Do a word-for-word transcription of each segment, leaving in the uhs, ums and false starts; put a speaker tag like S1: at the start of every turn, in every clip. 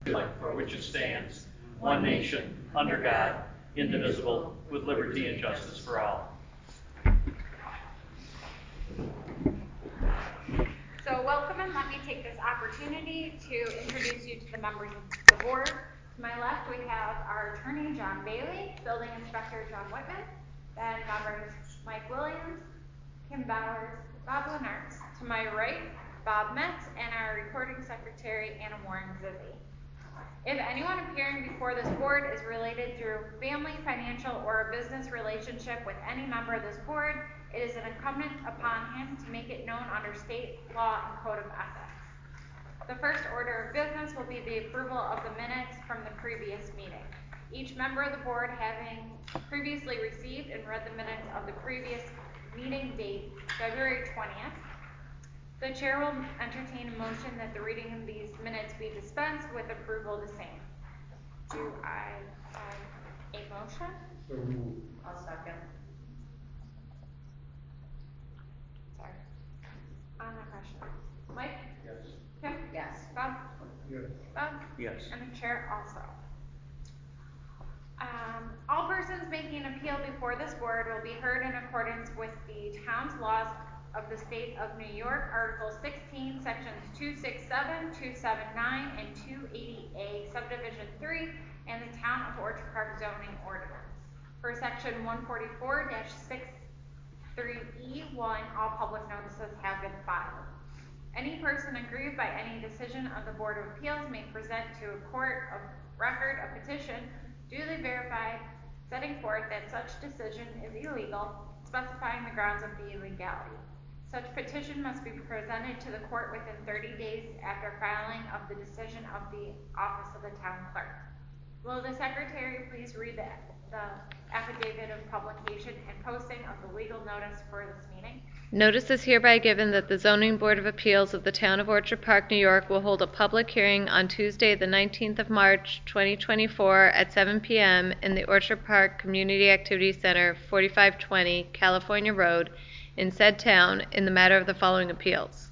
S1: republic for which it stands, one nation, under God, indivisible, with liberty and justice for all.
S2: So welcome, and let me take this opportunity to introduce you to the members of the board. To my left, we have our attorney, John Bailey, building inspector, John Whitman, then members Mike Williams, Kim Bowers, Bob Lenart. To my right, Bob Metz, and our recording secretary, Anna Warren Zizzi. If anyone appearing before this board is related through family, financial, or a business relationship with any member of this board, it is an incumbent upon him to make it known under state law and code of ethics. The first order of business will be the approval of the minutes from the previous meeting. Each member of the board having previously received and read the minutes of the previous meeting date, February twentieth, the chair will entertain a motion that the reading of these minutes be dispensed with approval of the same. Do I have a motion?
S3: So moved.
S4: I'll second.
S2: Sorry. On the question. Mike?
S3: Yes.
S2: Kim?
S4: Yes.
S2: Bob?
S3: Yes.
S2: Bob?
S1: Yes.
S2: And the chair also. Um, all persons making an appeal before this board will be heard in accordance with the town's laws of the state of New York, Article sixteen, Sections two sixty-seven, two seventy-nine, and two eighty A, Subdivision three, and the Town of Orchard Park zoning ordinance. For Section one forty-four dash sixty-three E one, all public notices have been filed. Any person aggrieved by any decision of the Board of Appeals may present to a court of record a petition duly verified, setting forth that such decision is illegal, specifying the grounds of the illegality. Such petition must be presented to the court within thirty days after filing of the decision of the office of the town clerk. Will the secretary please read the, the affidavit of publication and posting of the legal notice for this meeting?
S5: Notice is hereby given that the Zoning Board of Appeals of the Town of Orchard Park, New York will hold a public hearing on Tuesday, the nineteenth of March, twenty twenty-four at seven p m in the Orchard Park Community Activity Center, forty-five twenty California Road, in said town, in the matter of the following appeals.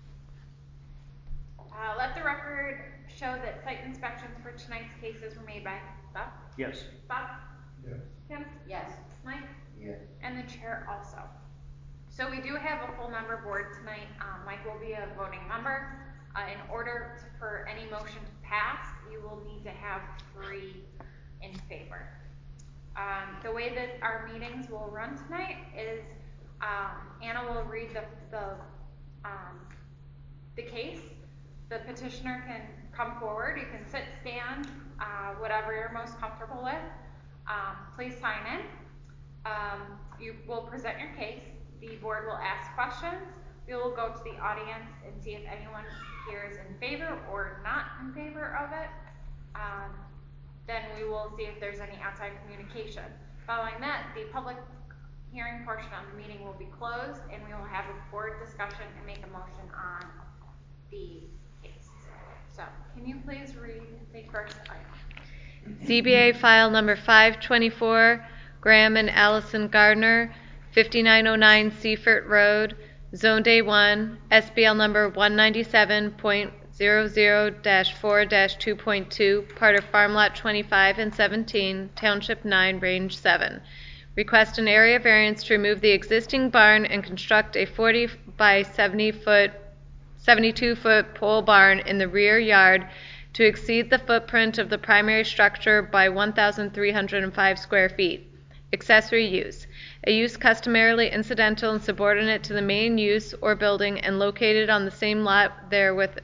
S2: Uh, let the record show that site inspections for tonight's cases were made by Bob?
S1: Yes.
S2: Bob?
S3: Yes.
S2: Kim?
S4: Yes.
S2: Mike?
S3: Yes.
S2: And the chair also. So we do have a full member board tonight. Um, Mike will be a voting member. Uh, in order to, for any motion to pass, you will need to have three in favor. Um, the way that our meetings will run tonight is um, Anna will read the, the, um, the case. The petitioner can come forward. You can sit, stand, uh, whatever you're most comfortable with. Um, please sign in. Um, you will present your case. The board will ask questions. We will go to the audience and see if anyone here is in favor or not in favor of it. Um, then we will see if there's any outside communication. Following that, the public hearing portion of the meeting will be closed, and we will have a board discussion and make a motion on the case. So, can you please read the first item?
S5: Z B A file number five twenty-four, Graham and Allison Gardner, fifty-nine oh nine Seaford Road, Zone Day one, S B L number one ninety-seven point zero zero dash four dash two point two, part of Farm Lot twenty-five and seventeen, Township nine, Range seven. Request an area variance to remove the existing barn and construct a forty by seventy foot, seventy-two foot pole barn in the rear yard to exceed the footprint of the primary structure by one thousand three hundred five square feet. Accessory use. A use customarily incidental and subordinate to the main use or building and located on the same lot therewith.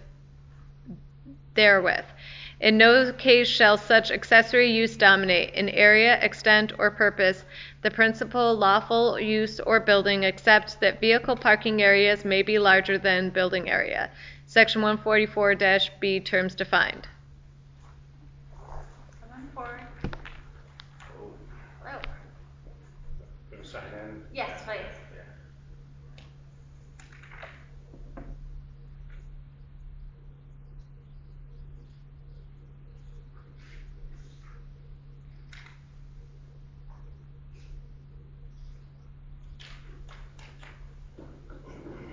S5: therewith. In no case shall such accessory use dominate, in area, extent, or purpose, the principal lawful use or building, except that vehicle parking areas may be larger than building area. Section one forty-four B, terms defined.
S2: Come on forward.
S1: Oh.
S2: Hello.
S1: Gonna sign in?
S2: Yes, please.
S1: Yeah.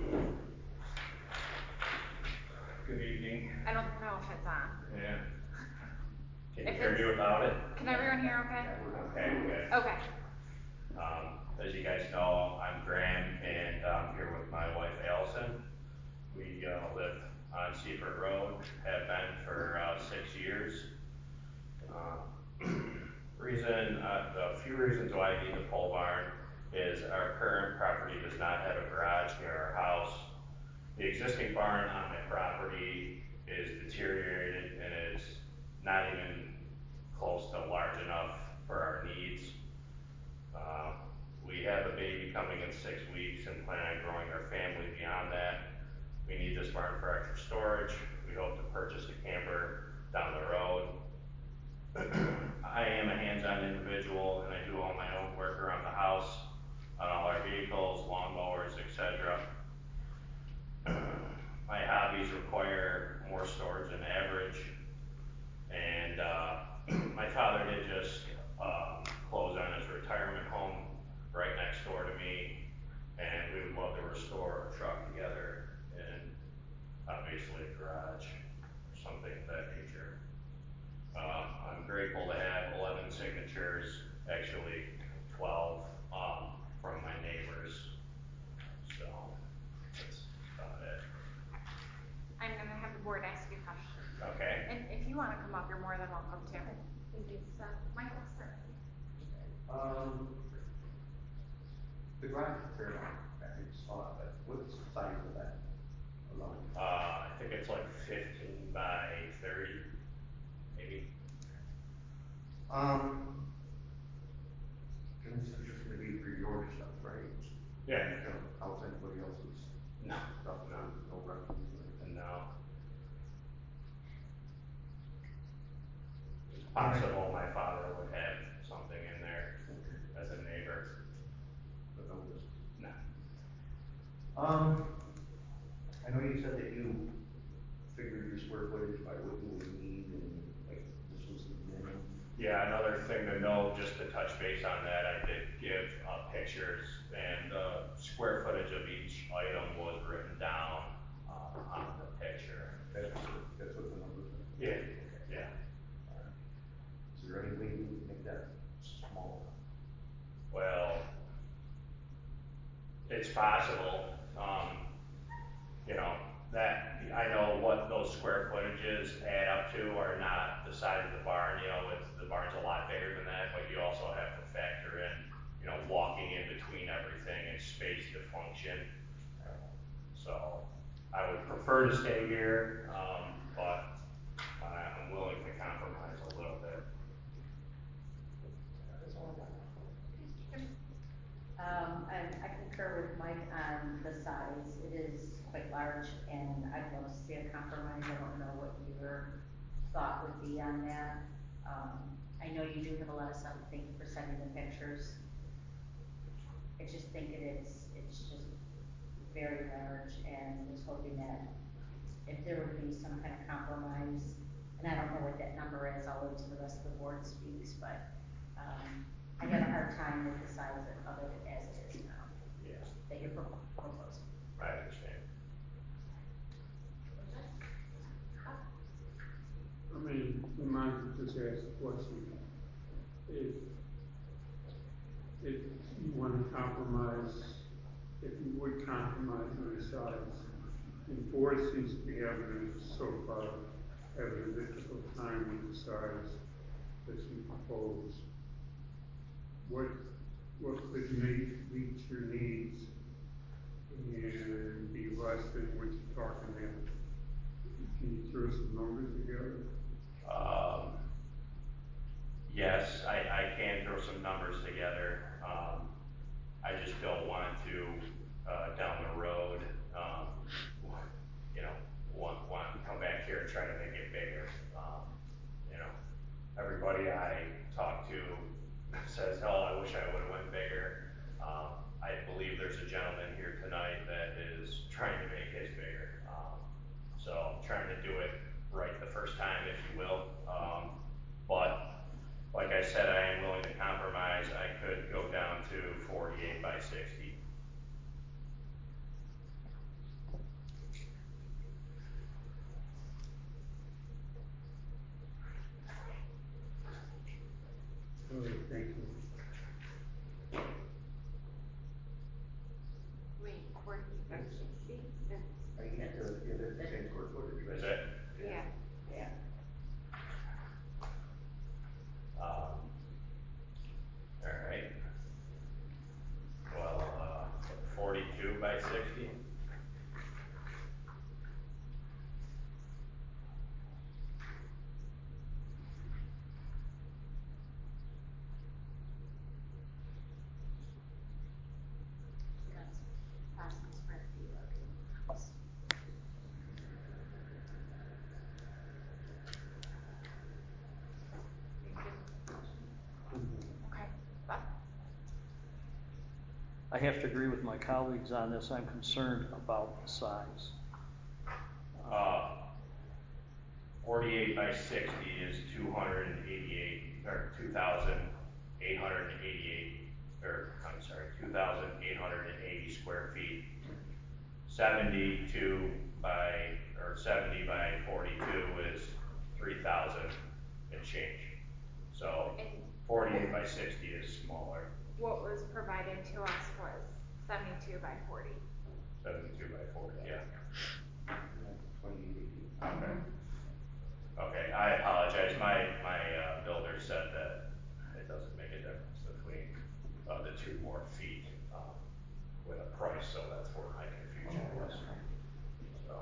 S1: Good evening.
S2: I don't know if it's on.
S1: Yeah.
S3: you
S2: If
S3: hear
S2: it's-
S3: me without it?
S2: Can everyone hear okay?
S3: Okay, good.
S2: Okay.
S3: Um, as you guys know, I'm Graham, and I'm here with my wife Allison. We, uh, live on Seaford Road, have been for, uh, six years. Uh, reason, uh, the few reasons why I need the pole barn is our current property does not have a garage near our house. The existing barn on my property is deteriorated and is not even close to large enough for our needs. Uh, we have a baby coming in six weeks and plan on growing our family beyond that. We need this barn for extra storage. We hope to purchase a camper down the road. I am a hands-on individual and I do all my own work around the house, on all our vehicles, lawnmowers, et cetera. My hobbies require more storage than average, and uh, my father did just uh, close on his retirement home right next door to me, and we would love to restore a truck together and obviously a garage or something of that nature. Uh, I'm grateful to have eleven signatures, actually twelve, um, from my neighbors. So that's about it.
S2: I'm gonna have the board ask you questions.
S3: Okay.
S2: And if you wanna come up, you're more than welcome to. Thank you. So, Michael, start.
S4: Um, the garage is fair enough, I think saw it, but what's the size of that alone?
S3: Uh, I think it's like fifteen by thirty, maybe.
S4: Um, and this is just gonna be for your stuff, right?
S3: Yeah.
S4: You know, how's anybody else's
S3: No,
S4: stuff,
S3: no,
S4: no reference or anything?
S3: no. It's possible my father would have something in there as a neighbor.
S4: But no business.
S3: No.
S4: Um, I know you said that you figured your square footage by what you would need and like this was the minimum.
S3: Yeah, another thing to note, just to touch base on that, I did give uh, pictures and uh, square footage of each item was written down uh, on the picture.
S4: That's, that's what the numbers are.
S3: Yeah, yeah.
S4: Is there any way you can make that smaller?
S3: Well, it's possible. Um, you know, that, I know what those square footages add up to are not the size of the barn, you know, it's, the barn's a lot bigger than that, but you also have to factor in, you know, walking in between everything and space to function. So, I would prefer to stay here, um, but I- I'm willing to compromise a little bit.
S6: Um, I, I concur with Mike on the size, it is quite large, and I'd love to see a compromise, I don't know what your thought would be on that. Um, I know you do have a lot of stuff, thank you for sending the pictures. I just think it is, it's just very large, and was hoping that if there would be some kind of compromise, and I don't know what that number is, I'll wait till the rest of the board speaks, but, um, I have a hard time with the size of it as it is now,
S3: Yeah,
S6: that you're pro- proposing.
S3: I understand.
S7: I mean, we might just ask the question, if, if you want to compromise, if you would compromise on the size, the board seems to be having, so far, having a difficult time with the size that you propose. What, what could meet, meet your needs and be less than what you're talking about? Can you throw some numbers together?
S3: Um, yes, I, I can throw some numbers together. Um, I just don't want to, uh, down the road, um, you know, want, want to come back here and try to make it bigger. Um, you know, everybody I talk to says, oh, I wish I would have went bigger. Um, I believe there's a gentleman here tonight that is trying to make his bigger. Um, so I'm trying to do it right the first time, if you will. Um, but like I said, I am willing to compromise. I could go down to forty-eight by sixty.
S7: All right, thank you.
S2: Wait, forty by sixty? It's,
S4: I can't, uh, yeah, that's the same square footage, right?
S3: Is it?
S2: yeah.
S6: Yeah.
S3: Um, all right. Well, uh, forty-two by sixty.
S6: That's thousand square feet of the house.
S2: Okay. Bob?
S1: I have to agree with my colleagues on this. I'm concerned about the size.
S3: Uh, forty-eight by sixty is two hundred and eighty-eight, or two thousand eight hundred and eighty-eight, or, I'm sorry, two thousand eight hundred and eighty square feet. seventy-two by, or seventy by forty-two is three thousand and change. So
S2: And
S3: forty-eight by sixty is smaller,
S2: what was provided to us was seventy-two by forty.
S3: seventy-two by forty, yeah.
S4: Twenty-eight.
S3: Okay. Okay, I apologize. My, my, uh, builder said that it doesn't make a difference between, uh, the two more feet, um, with a price, so that's where my confusion was. So.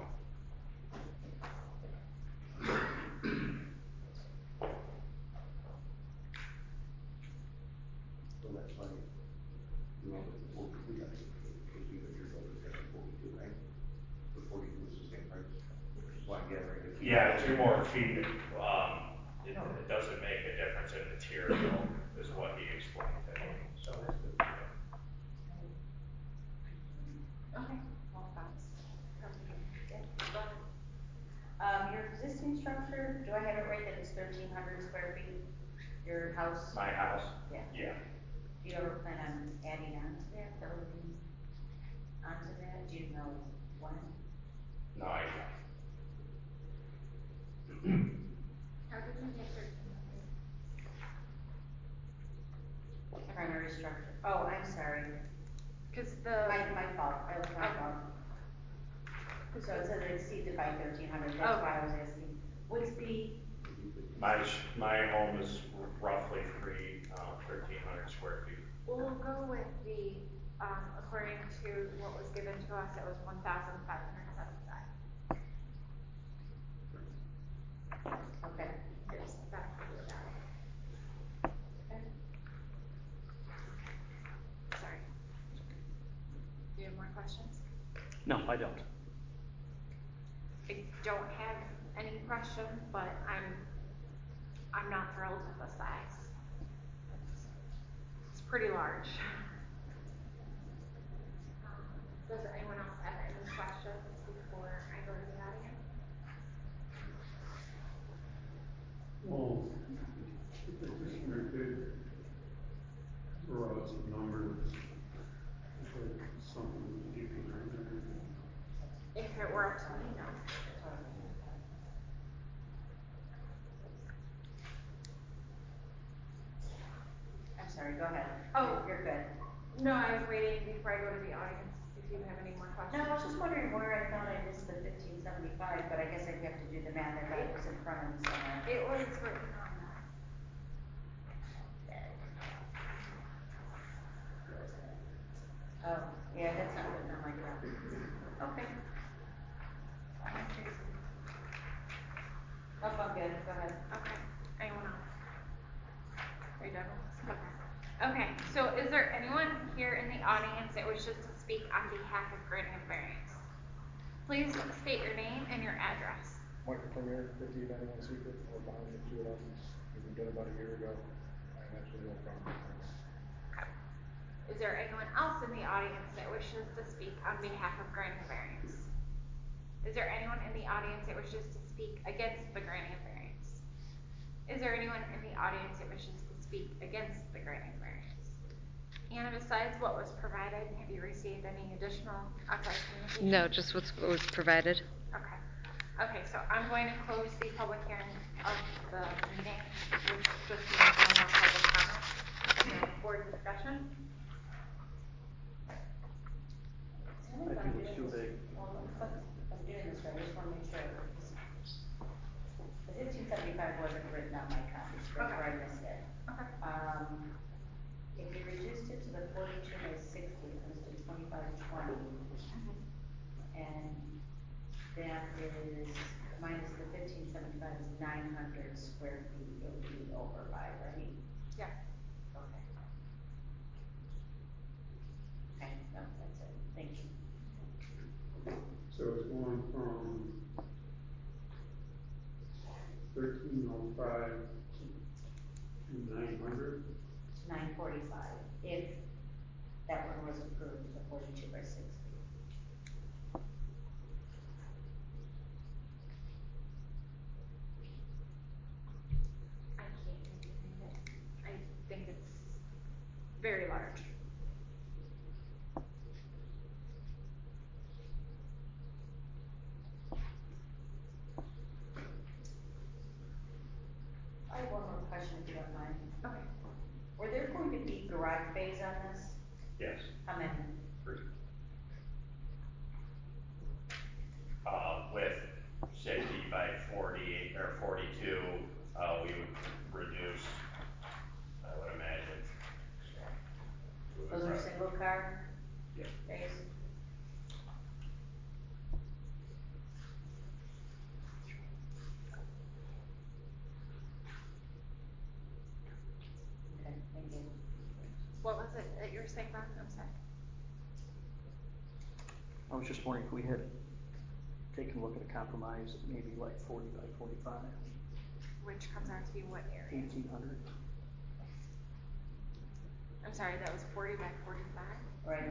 S4: So that's fine. You want the forty-two, I think, because you, your builder's got forty-two, right? The forty-two is the same price. So I'm gathering the.
S3: Yeah, two more feet, um, it, it doesn't make a difference in material, is what he explained to me, so.
S2: Okay. Well, that's probably good. Go ahead.
S6: Um, your existing structure, do I have it right that it's thirteen hundred square feet? Your house?
S3: My house?
S6: Yeah.
S3: Yeah.
S6: Do you ever plan on adding on to that, building onto that? Do you know when?
S3: No, I,
S2: How did you get thirteen hundred?
S6: Primary structure. Oh, I'm sorry.
S2: Cause the.
S6: My, my fault. That was my
S2: Okay.
S6: fault. So it says it exceeded by thirteen hundred.
S2: Oh.
S6: That's why I was asking. What's the,
S3: my, sh- my home is roughly three, uh, thirteen hundred square feet.
S2: We'll go with the, um, according to what was given to us, it was one thousand five hundred seventy-five.
S6: okay.
S2: It's that for that.
S6: Okay.
S2: Sorry. Do you have more questions?
S1: No, I don't.
S2: I don't have any questions, but I'm, I'm not thrilled with the size. It's, it's pretty large. Um, Does anyone else have any questions before I go to the audience?
S7: Well, the petitioner did throw out some numbers. Is that something you can remember?
S2: If it were up to me, no.
S6: I'm sorry, go ahead.
S2: Oh.
S6: You're good.
S2: No, I was waiting before I go to the audience, if you have any more questions.
S6: No, I was just wondering where I thought I missed the fifteen seventy-five, but I guess I'd have to do the math. I thought it was in front of me somewhere.
S2: It was written on that.
S6: Oh, yeah, that's not written on my copy. Okay. Oh, I'm good, go ahead.
S2: Okay. Anyone else? Are you done with this? Okay. Okay, so is there anyone here in the audience that wishes to speak on behalf of granting a variance? Please state your name and your address.
S8: Michael Premier, fifty ninety-one Secret, or behind the two houses. We've been done about a year ago. I have absolutely no problem.
S2: Okay. Is there anyone else in the audience that wishes to speak on behalf of granting a variance? Is there anyone in the audience that wishes to speak against the granting of variance? Is there anyone in the audience that wishes to speak against the granting of variance? And besides what was provided, have you received any additional outside communication?
S5: No, just what's, what was provided.
S2: Okay. Okay, so I'm going to close the public hearing of the meeting, which just means no more public comment. discussion?
S1: I think it's too big.
S6: Well, but I'm doing this right, I just wanna make sure. The fifteen seventy-five wasn't written on my copy, that's where I missed it.
S2: Okay.
S6: Um, if you reduced it to the forty-two by sixty, it comes to twenty-five twenty. And that is, minus the fifteen seventy-five is nine hundred square feet, it would be over by, right?
S2: Yes.
S6: Okay. Okay, no, that's it, thank you.
S7: So it's going from thirteen oh five to nine hundred?
S6: Nine forty-five, if that one was approved, the forty-two by sixty.
S2: I can't do anything with it. I think it's very large.
S6: I have one more question if you don't mind.
S2: Okay.
S6: Were there going to be garage bays on this?
S3: Yes,
S6: How many?
S3: three. Uh, with sixty by forty or forty-two, uh, we would reduce, I would imagine. we would
S6: Those are
S3: prob-
S6: single car
S3: Yeah.
S6: bays? Okay, thank you.
S2: What was it that you were saying, Ron? I'm sorry.
S1: I was just wondering if we had taken a look at a compromise, maybe like forty by forty-five,
S2: Which comes out to be what area?
S1: eighteen hundred.
S2: I'm sorry, that was forty by forty-five?
S6: Right.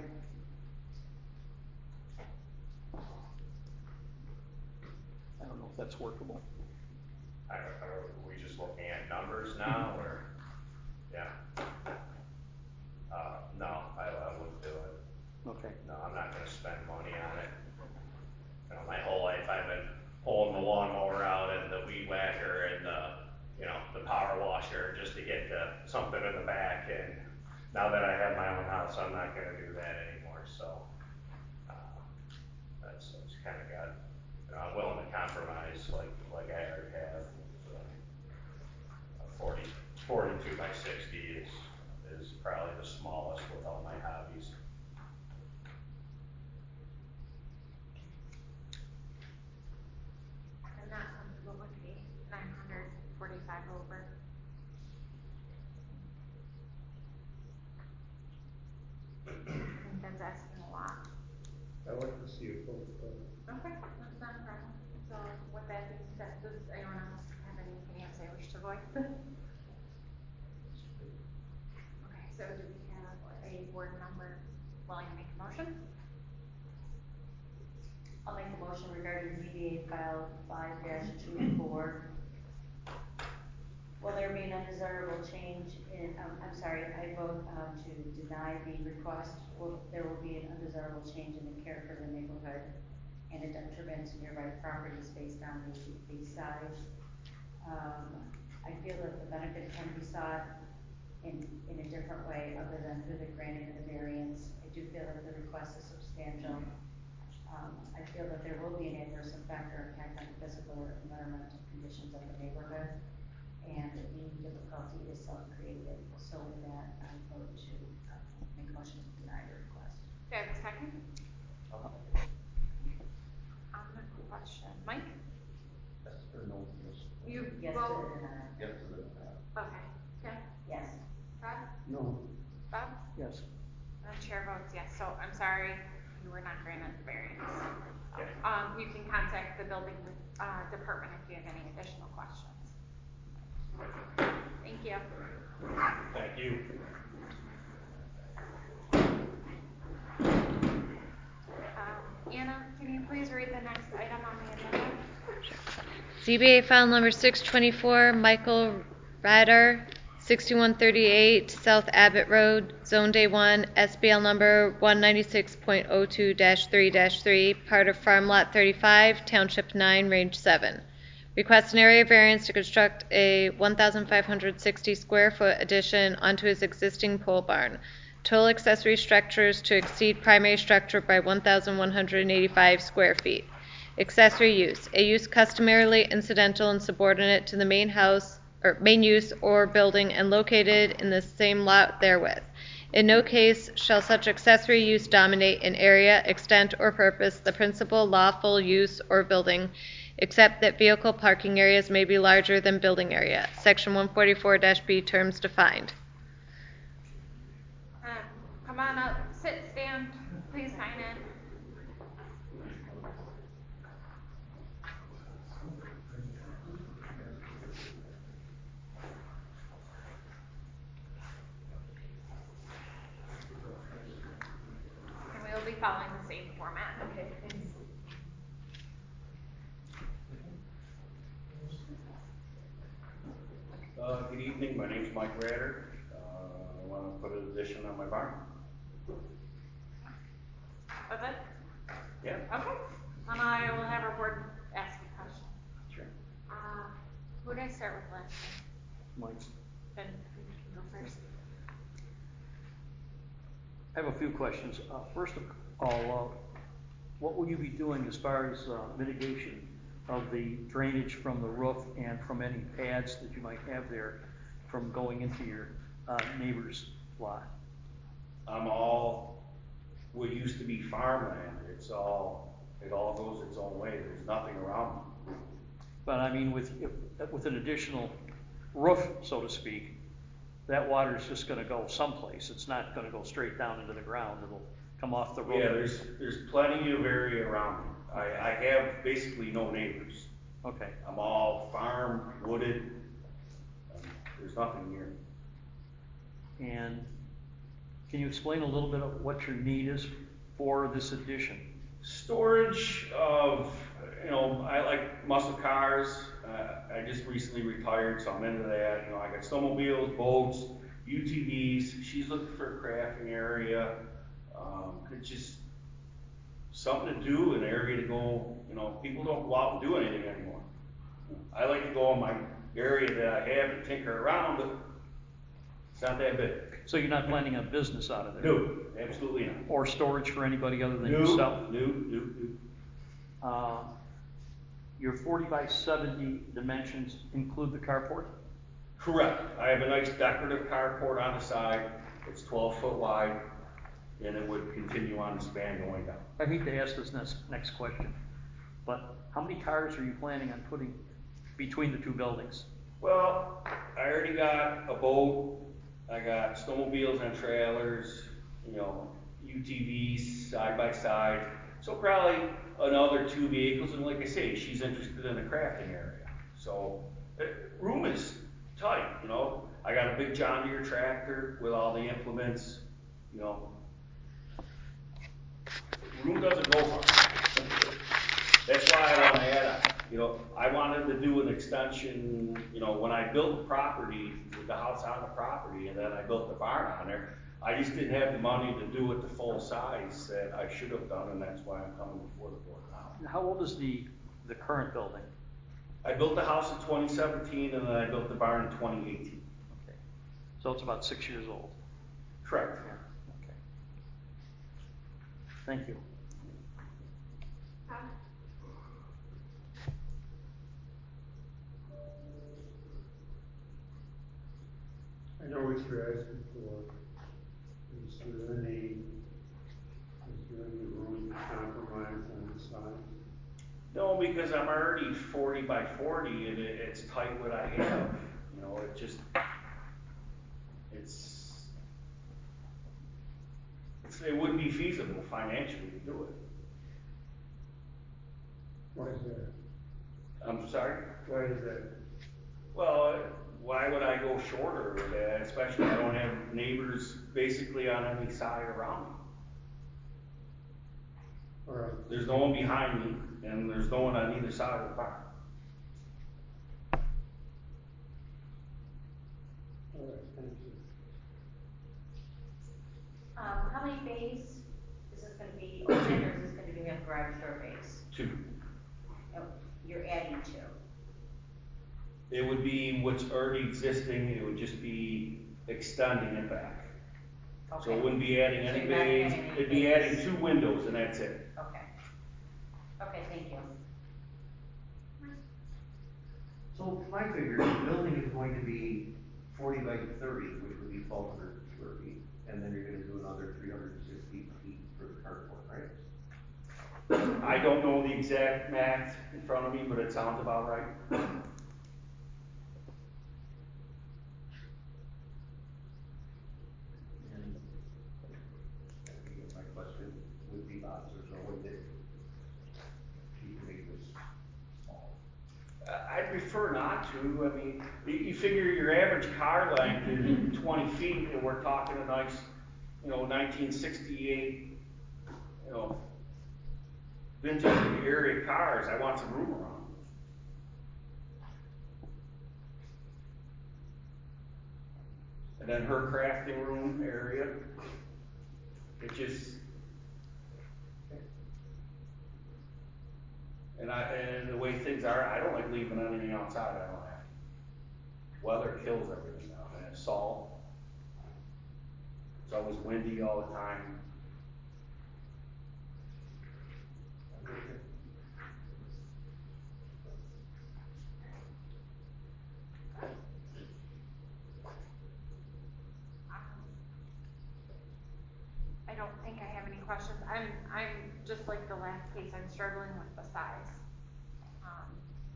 S1: I don't know if that's workable.
S3: I don't, are we just looking at numbers now, or, yeah? Uh, no, I, I wouldn't do it.
S1: Okay.
S3: No, I'm not gonna spend money on it. You know, my whole life I've been pulling the lawnmower out and the weed whacker and the, you know, the power washer just to get the, something in the back, and now that I have my own house, I'm not gonna do that anymore, so. uh, That's, that's kinda got, you know, I'm willing to compromise like, like I already have. so. Uh, Forty, forty-two by sixty is, is probably the smallest with all my hobbies.
S2: I'm not comfortable with the nine hundred forty-five over. I think that's asking a lot.
S7: I like to see it both, uh,
S2: Okay, that's not a problem. So with that being said, does anyone else have anything else they wish to voice? Okay, so do we have a board member willing to make a motion?
S6: I'll make a motion regarding Z B A file five dash two four. Will there be an undesirable change in, um, I'm sorry, I vote, um, to deny the request. Will, there will be an undesirable change in the character of the neighborhood and a detriment to nearby properties based on the, the size. Um, I feel that the benefit can be sought in, in a different way other than through the granting of the variance. I do feel that the request is substantial. Um, I feel that there will be an adverse effect or impact on the physical or environmental conditions of the neighborhood, and the difficulty is self-created. So with that, I vote to uh, make a motion to deny the request.
S2: Do I have a second?
S4: Uh,
S2: On the question, Mike?
S4: Yes or no, yes.
S2: You
S6: Yes to
S2: vote?
S6: the denial.
S4: Yes to the, uh,
S2: Okay, okay.
S6: Yes.
S2: Rob?
S7: no.
S2: Bob?
S1: Yes.
S2: And the chair votes yes, so I'm sorry, you were not granted the variance. So,
S3: Okay.
S2: Um, you can contact the building, uh, department if you have any additional questions. Thank you.
S3: Thank you.
S2: Um, Anna, can you please read the next item on the agenda?
S5: Z B A file number six twenty-four, Michael Rader, sixty-one thirty-eight South Abbott Road, Zone Day one, S B L number one ninety-six point oh two dash three dash three, part of Farm Lot thirty-five, Township nine, Range seven. Requests an area variance to construct a one thousand five hundred sixty square foot addition onto his existing pole barn. Total accessory structures to exceed primary structure by one thousand one hundred eighty-five square feet. Accessory use, a use customarily incidental and subordinate to the main house, or main use or building and located in the same lot therewith. In no case shall such accessory use dominate in area, extent, or purpose the principal lawful use or building, except that vehicle parking areas may be larger than building area. Section one forty-four B, terms defined.
S2: Um, come on up, sit, stand, please sign in. And we will be following the same format. Okay, thanks.
S9: Uh, good evening, my name's Mike Rader. Uh, I want to put an addition on my barn.
S2: That's it?
S9: Yeah.
S2: Okay. And I will have our board ask you questions.
S9: Sure.
S2: Uh, who did I start with last time?
S1: Mike.
S2: Ben, you can go first.
S1: I have a few questions. Uh, first of all, uh, what will you be doing as far as uh, mitigation of the drainage from the roof and from any pads that you might have there from going into your uh, neighbor's lot?
S9: I'm all, what used to be farmland, it's all, it all goes its own way. There's nothing around me.
S1: But I mean, with, if, with an additional roof, so to speak, that water is just going to go someplace. It's not going to go straight down into the ground. It'll come off the roof.
S9: Yeah, there's, there's plenty of area around me. I, I have basically no neighbors.
S1: Okay.
S9: I'm all farm, wooded. Um, there's nothing near me.
S1: And can you explain a little bit of what your need is for this addition?
S9: Storage of, you know, I like muscle cars. Uh, I just recently retired, so I'm into that. You know, I got snowmobiles, boats, U T Vs. She's looking for a crafting area. Um, it's just something to do, an area to go. You know, people don't go out and do anything anymore. I like to go in my area that I have and tinker around, but it's not that big.
S1: So you're not planning a business out of there?
S9: No, absolutely not.
S1: Or storage for anybody other than
S9: No,
S1: yourself?
S9: no, no, no.
S1: Uh, your forty by seventy dimensions include the carport?
S9: Correct. I have a nice decorative carport on the side. It's twelve foot wide, and it would continue on the span going down.
S1: I hate to ask this next, next question, but how many cars are you planning on putting between the two buildings?
S9: Well, I already got a boat. I got snowmobiles and trailers, you know, U T Vs side by side. So probably another two vehicles. And like I say, she's interested in the crafting area. So it, room is tight, you know. I got a big John Deere tractor with all the implements, you know. Room doesn't go far. That's why I want to add on. You know, I wanted to do an extension, you know, when I built the property, with the house on the property, and then I built the barn on there, I just didn't have the money to do it the full size that I should have done, and that's why I'm coming before the board now.
S1: How old is the, the current building?
S9: I built the house in twenty seventeen, and then I built the barn in twenty eighteen.
S1: Okay. So it's about six years old?
S9: Correct.
S1: Yeah. Okay. Thank you.
S7: I know what you're asking for. Is there any, is there any room to compromise on the size?
S9: No, because I'm already forty by forty, and it, it's tight what I have. You know, it just, it's, it's, it wouldn't be feasible financially to do it.
S7: Why is that?
S9: I'm sorry?
S7: Why is that?
S9: Well, why would I go shorter with that, especially I don't have neighbors basically on any side around me.
S7: All right.
S9: There's no one behind me, and there's no one on either side of the barn.
S7: All right, thank you.
S6: Um, how many bays is this gonna be open, or is this gonna be, have garage door bays?
S9: Two.
S6: Oh, you're adding two.
S9: It would be what's already existing, it would just be extending it back. So it
S6: Okay.
S9: wouldn't be adding
S6: So
S9: any
S6: you're not
S9: bays,
S6: adding any
S9: it'd be
S6: bays.
S9: adding two windows and that's it.
S6: Okay. Okay, thank you.
S4: So my figure, the building is going to be forty by thirty, which would be twelve hundred square feet, and then you're gonna do another three hundred and sixty feet for the carport, right?
S9: I don't know the exact math in front of me, but it sounds about right.
S4: And I guess my question would be, Bob, there's no way that you can make this small.
S9: I prefer not to. I mean, you, you figure your average car length is twenty feet, and we're talking a nice, you know, nineteen sixty-eight, you know, vintage area cars. I want some room around. And then her crafting room area, it just, and I, and the way things are, I don't like leaving anything outside I don't have to. Weather kills everything now, and it's salt. It's always windy all the time.
S2: I don't think I have any questions. I'm, I'm just like the last case, I'm struggling with the size. Um,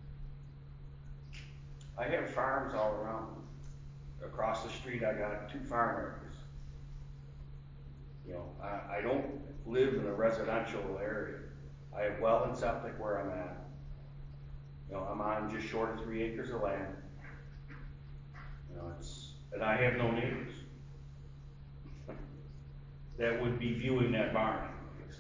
S9: I have farms all around. Across the street, I got two farm areas. You know, I, I don't live in a residential area. I have well and septic where I'm at. You know, I'm on just short of three acres of land. You know, it's, and I have no neighbors that would be viewing that barn.
S2: Does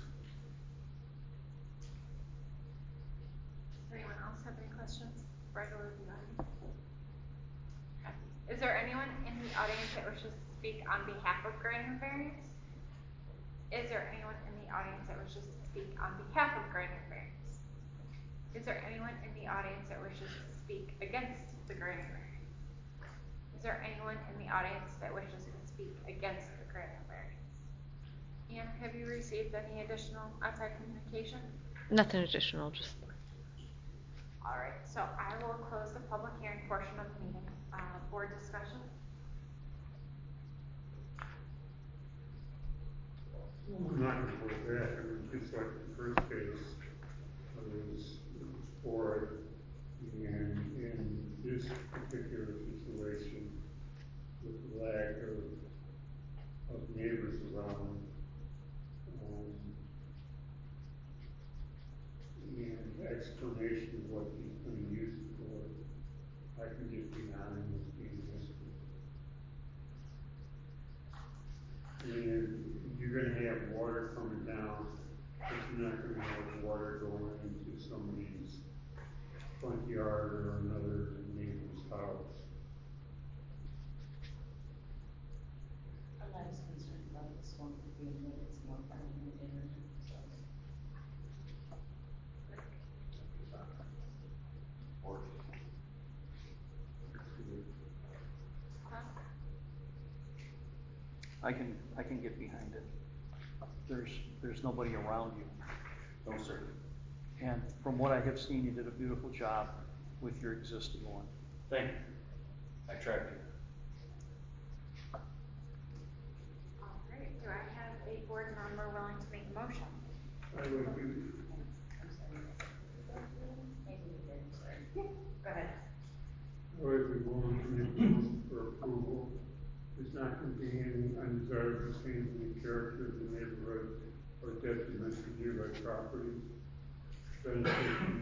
S2: anyone else have any questions? Right over the audience. Is there anyone in the audience that wishes to speak on behalf of granting variance? Is there anyone in the audience that wishes to speak on behalf of granting variance? Is there anyone in the audience that wishes to speak against the granting variance? Is there anyone in the audience that wishes to speak against the granting variance? And have you received any additional outside communication?
S5: Nothing additional, just.
S2: All right, so I will close the public hearing portion of the meeting. Uh, board discussion?
S7: I'm not gonna go back, I mean, just like the first case, it was, it was for it, and in this particular situation, with the lack of, of neighbors around, um, and explanation of what he's gonna use it for, I can get behind this being listed. And you're gonna have water coming down, but you're not gonna have water going into somebody's front yard or another neighbor's house.
S6: I'm not as concerned about the smoke being that it's more finding the dinner, so.
S4: Or
S1: I can, I can get behind it. There's, there's nobody around you.
S9: No, sir.
S1: And from what I have seen, you did a beautiful job with your existing one.
S9: Thank you. I tried to.
S2: All right, do I have a board member willing to make a motion?
S7: I would be,
S6: I'm sorry. Maybe we did, sorry. Go ahead.
S7: I would be willing to make a motion for approval. There's not gonna be any undesirable change in the character of the neighborhood or detriment to nearby properties. Benefit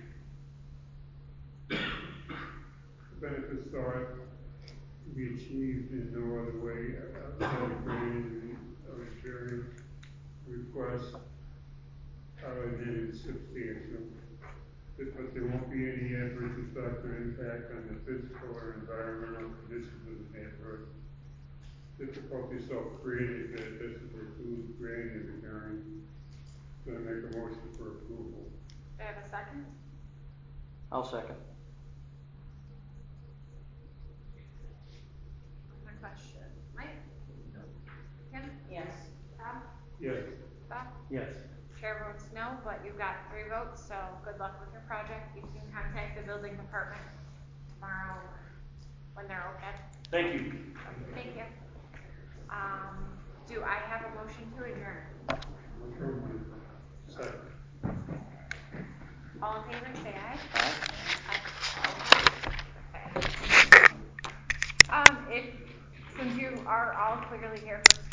S7: the benefits sought to be achieved in no other way outside of granting of a variance request, uh, it is substantial. But but there won't be any adverse effect or impact on the physical or environmental conditions of the neighborhood. Difficulty self-created that this is preclude granting of the variance. So I make a motion for approval.
S2: Do I have a second?
S1: I'll second.
S2: On the question. Mike? No. Kim? no, but you've got three votes, so good luck with your project. You can contact the building department tomorrow when they're okay.
S9: Thank you.
S2: Thank you. Um, do I have a motion to adjourn?
S7: Second.
S2: All in favor, say aye. Aye. Okay. Um, if, since you are all clearly here for